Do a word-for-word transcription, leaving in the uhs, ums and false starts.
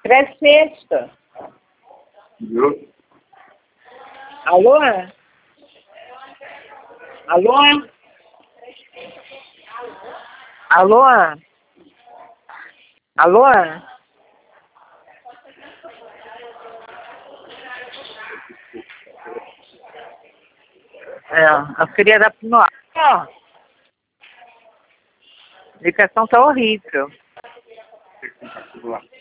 Pré-sexta. Viu? Alô? Alô? Alô? Alô? É, eu queria dar no ar. Ó, a ligação tá horrível. Tem que ficar tudo lá.